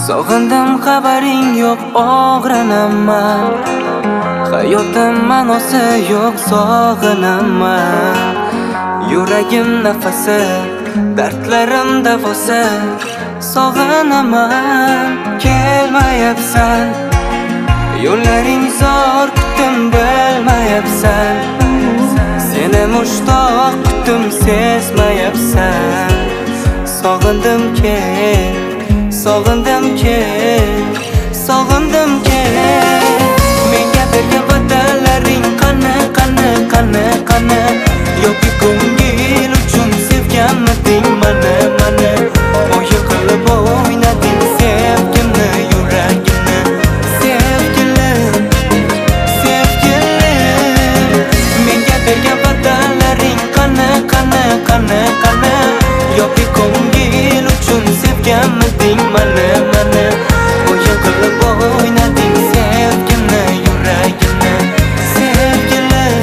Sog'indim xabaring yo'q, og'rinaman. Hayotim ma'nosi yo'q, sog'inaman. Yuragim nafasi, dardlarim davosi, sog'inaman. Kelmayapsan, yo'llaring zor, kutdim bilmayapsan. Seni mushtoq kutdim, sezmayapsan. Sog'indim kel, sog'indim kel, sog'indim kel. Menga bergan va'dalaring qani, qani, qani, qani? Yoki ko'ngil uchun sevganmiding mani, mani? O'yin qilib o'ynading sevgimni, yuragimni. Sevgilim, sevgilim, menga bergan va'dalaring qani, qani, qani, qani? Yoki ko'ngil uchun sevganmiding mani, mani? O'yin qilib o'ynading sevgimni, yuragimni. Sevgilim,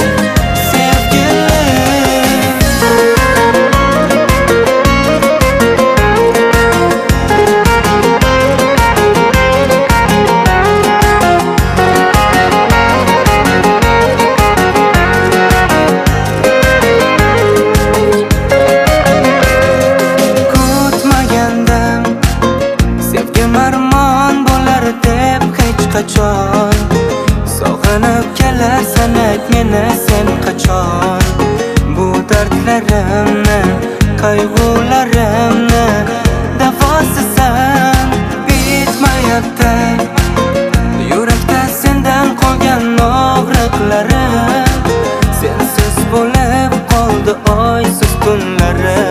sevgilim. Kutmagandim sevgim armon bo'lar deb hech qachon. Sog'inib kelarsan, ayt meni sen qachon? Bu dardlarimni, qayg'ularimni davosisan. Bitmayapti yurakda sendan qolgan og'riqlarim. Sensiz bo'lib qoldi oysiz kunlarim.